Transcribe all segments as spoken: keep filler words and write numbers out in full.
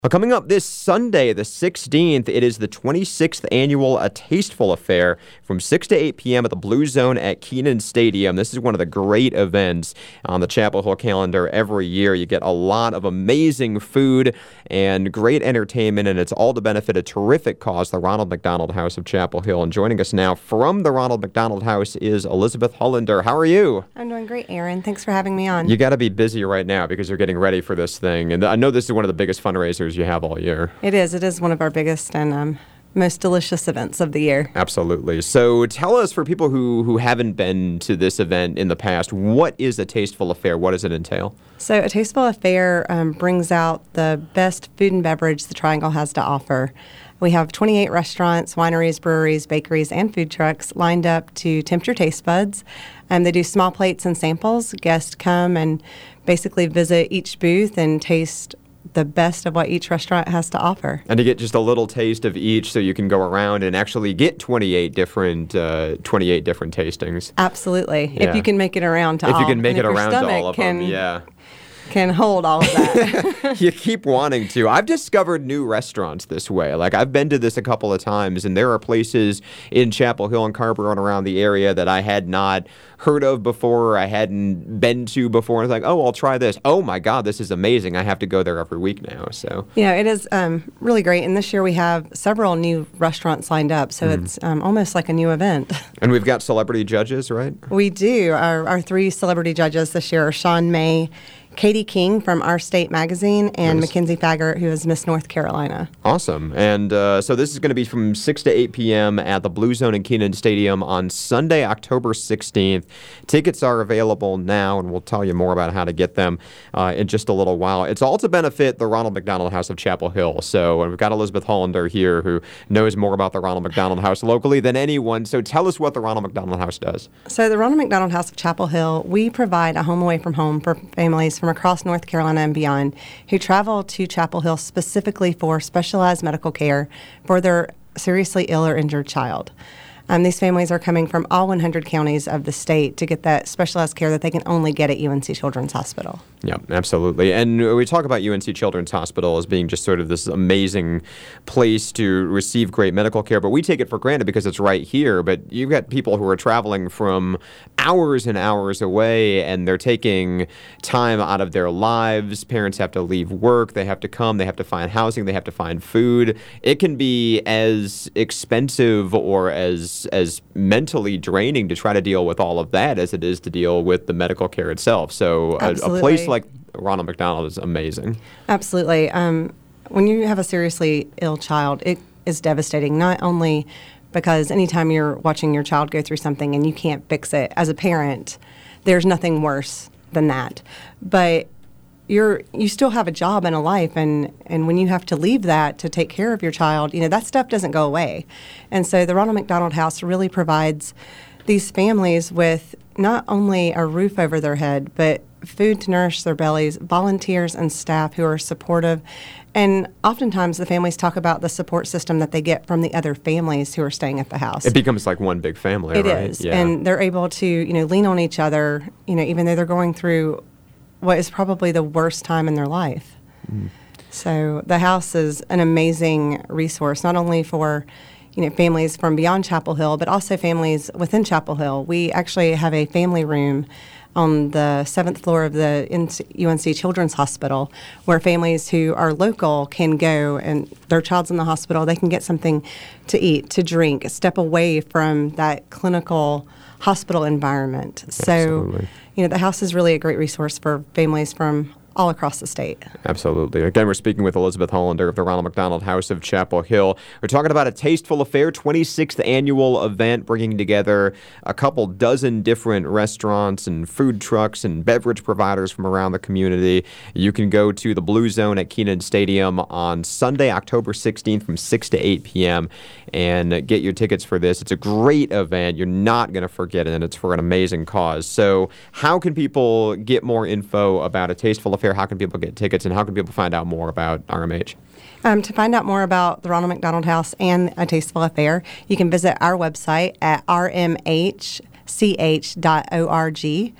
Well, coming up this Sunday, the sixteenth, it is the twenty-sixth annual A Tasteful Affair from six to eight p.m. at the Blue Zone at Kenan Stadium. This is one of the great events on the Chapel Hill calendar every year. You get a lot of amazing food and great entertainment, and it's all to benefit a terrific cause, the Ronald McDonald House of Chapel Hill. And joining us now from the Ronald McDonald House is Elizabeth Hollander. How are you? I'm doing great, Aaron. Thanks for having me on. You got to be busy right now because you're getting ready for this thing. And I know this is one of the biggest fundraisers you have all year. It is. It is one of our biggest and um, most delicious events of the year. Absolutely. So tell us, for people who, who haven't been to this event in the past, what is a Tasteful Affair? What does it entail? So a Tasteful Affair um, brings out the best food and beverage the Triangle has to offer. We have twenty-eight restaurants, wineries, breweries, bakeries, and food trucks lined up to tempt your taste buds. Um, they do small plates and samples. Guests come and basically visit each booth and taste the best of what each restaurant has to offer. And to get just a little taste of each so you can go around and actually get twenty-eight different uh, twenty-eight different tastings. Absolutely. Yeah. If you can make it around to if all. If you can make and it if around your to all of can, them, yeah. can hold all of that. You keep wanting to. I've discovered new restaurants this way. Like, I've been to this a couple of times, and there are places in Chapel Hill and Carrboro and around the area that I had not heard of before, I hadn't been to before. And I was like, oh, I'll try this. Oh, my God, this is amazing. I have to go there every week now. So, yeah, it is um, really great. And this year we have several new restaurants lined up, so mm. it's um, almost like a new event. And we've got celebrity judges, right? We do. Our, our three celebrity judges this year are Sean May, Katie King from Our State Magazine, and nice. Mackenzie Faggart, who is Miss North Carolina. Awesome. And uh, so this is going to be from six to eight p.m. at the Blue Zone in Kenan Stadium on Sunday, October sixteenth. Tickets are available now, and we'll tell you more about how to get them uh, in just a little while. It's all to benefit the Ronald McDonald House of Chapel Hill. So we've got Elizabeth Hollander here, who knows more about the Ronald McDonald House locally than anyone. So tell us what the Ronald McDonald House does. So the Ronald McDonald House of Chapel Hill, we provide a home away from home for families from across North Carolina and beyond who travel to Chapel Hill specifically for specialized medical care for their seriously ill or injured child. Um, these families are coming from all one hundred counties of the state to get that specialized care that they can only get at U N C Children's Hospital. Yeah, absolutely. And we talk about U N C Children's Hospital as being just sort of this amazing place to receive great medical care, but we take it for granted because it's right here. But you've got people who are traveling from hours and hours away, and they're taking time out of their lives. Parents have to leave work. They have to come. They have to find housing. They have to find food. It can be as expensive or as as mentally draining to try to deal with all of that as it is to deal with the medical care itself. So a, a place like Ronald McDonald is amazing. Absolutely. Um, when you have a seriously ill child, it is devastating, not only because anytime you're watching your child go through something and you can't fix it, as a parent, there's nothing worse than that. But you're you still have a job and a life, and, and when you have to leave that to take care of your child, you know, that stuff doesn't go away. And so the Ronald McDonald House really provides these families with not only a roof over their head, but food to nourish their bellies, volunteers and staff who are supportive. And oftentimes the families talk about the support system that they get from the other families who are staying at the house. It becomes like one big family, it right? It is. Yeah. And they're able to, you know, lean on each other, you know, even though they're going through what is probably the worst time in their life. Mm. So the house is an amazing resource, not only for, you know, families from beyond Chapel Hill, but also families within Chapel Hill. We actually have a family room on the seventh floor of the U N C Children's Hospital, where families who are local can go and their child's in the hospital, they can get something to eat, to drink, step away from that clinical hospital environment. Absolutely. So, you know, the house is really a great resource for families from all across the state. Absolutely. Again, we're speaking with Elizabeth Hollander of the Ronald McDonald House of Chapel Hill. We're talking about A Tasteful Affair, twenty-sixth annual event, bringing together a couple dozen different restaurants and food trucks and beverage providers from around the community. You can go to the Blue Zone at Kenan Stadium on Sunday, October sixteenth from six to eight p.m. and get your tickets for this. It's a great event. You're not going to forget it, and it's for an amazing cause. So how can people get more info about A Tasteful Affair? How can people get tickets, and how can people find out more about R M H? Um, to find out more about the Ronald McDonald House and A Tasteful Affair, you can visit our website at r m h c h dot org.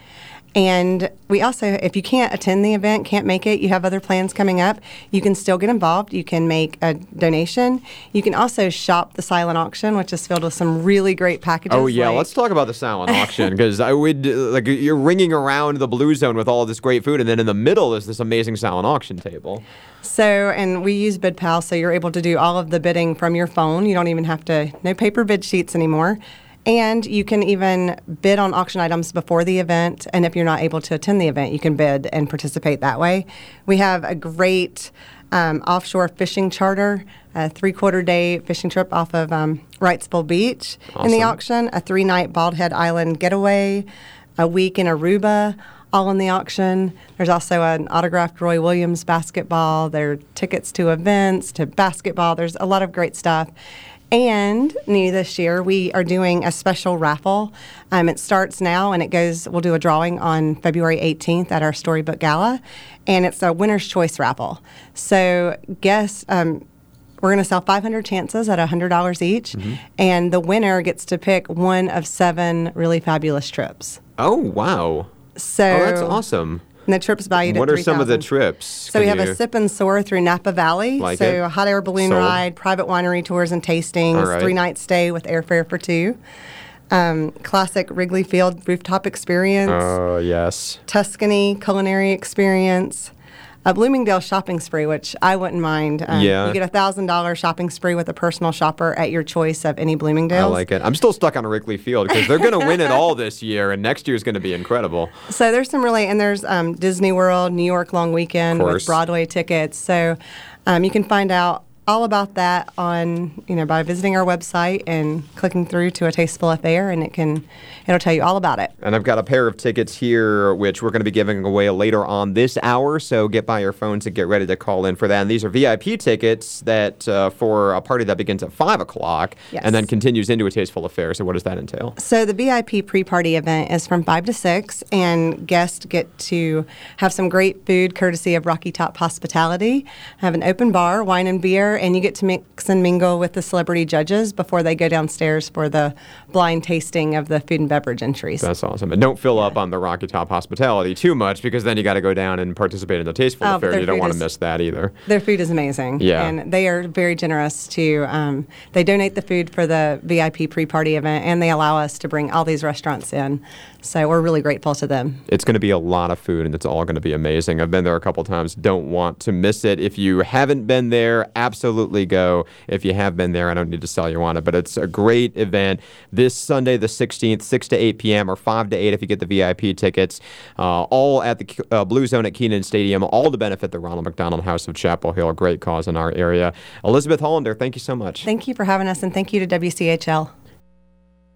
And we also, if you can't attend the event, can't make it, you have other plans coming up, you can still get involved. You can make a donation. You can also shop the silent auction, which is filled with some really great packages. Oh, yeah. like- Let's talk about the silent auction, because I would, uh, like, you're ringing around the Blue Zone with all this great food, and then in the middle is this amazing silent auction table. So, and we use BidPal, so you're able to do all of the bidding from your phone. You don't even have to, no paper bid sheets anymore. And you can even bid on auction items before the event. And if you're not able to attend the event, you can bid and participate that way. We have a great um, offshore fishing charter, a three-quarter day fishing trip off of um, Wrightsville Beach in the Awesome. auction, a three-night Bald Head Island getaway, a week in Aruba, all in the auction. There's also an autographed Roy Williams basketball. There are tickets to events, to basketball. There's a lot of great stuff. And new this year, we are doing a special raffle. Um, it starts now, and it goes. We'll do a drawing on February eighteenth at our Storybook Gala, and it's a winner's choice raffle. So, guess um, we're going to sell five hundred chances at one hundred dollars each, Mm-hmm. and the winner gets to pick one of seven really fabulous trips. Oh, wow. So, Oh, that's awesome. And the trip's valued What at are some of the three thousand dollars. trips? So we Can have you- a sip and soar through Napa Valley. Like so it. a hot air balloon Sold. ride, private winery tours and tastings, All right. three night stay with airfare for two. Um, classic Wrigley Field rooftop experience, Oh, yes. Tuscany culinary experience, a Bloomingdale shopping spree, which I wouldn't mind. Um, Yeah. You get a thousand dollar shopping spree with a personal shopper at your choice of any I Bloomingdales. like it. I'm still stuck on Wrigley Field because they're going to win it all this year, and next year's going to be incredible. So there's some really, and there's um, Disney World, New York long weekend Of with course. Broadway tickets. So um, you can find out all about that on, you know, by visiting our website and clicking through to A Tasteful Affair, and it can, it'll tell you all about it. And I've got a pair of tickets here, which we're going to be giving away later on this hour. So get by your phones and get ready to call in for that. And these are V I P tickets that uh, for a party that begins at five o'clock Yes. and then continues into A Tasteful Affair. So what does that entail? So the V I P pre-party event is from five to six, and guests get to have some great food courtesy of Rocky Top Hospitality, have an open bar, wine and beer, and you get to mix and mingle with the celebrity judges before they go downstairs for the blind tasting of the food and beverage entries. That's awesome. And don't fill up on the Rocky Top Hospitality too much, because then you got to go down and participate in the Tasteful Oh, but Affair. their You don't food want to is- miss that either. Their food is amazing. Yeah. And they are very generous to, um, they donate the food for the V I P pre-party event, and they allow us to bring all these restaurants in. So we're really grateful to them. It's going to be a lot of food, and it's all going to be amazing. I've been there a couple times. Don't want to miss it. If you haven't been there, absolutely go. If you have been there, I don't need to sell you on it, but it's a great event. This Sunday, the sixteenth, six to eight p.m. or five to eight if you get the V I P tickets. Uh, all at the uh, Blue Zone at Keenan Stadium, all to benefit the Ronald McDonald House of Chapel Hill. A great cause in our area. Elizabeth Hollander, thank you so much. Thank you for having us, and thank you to W C H L.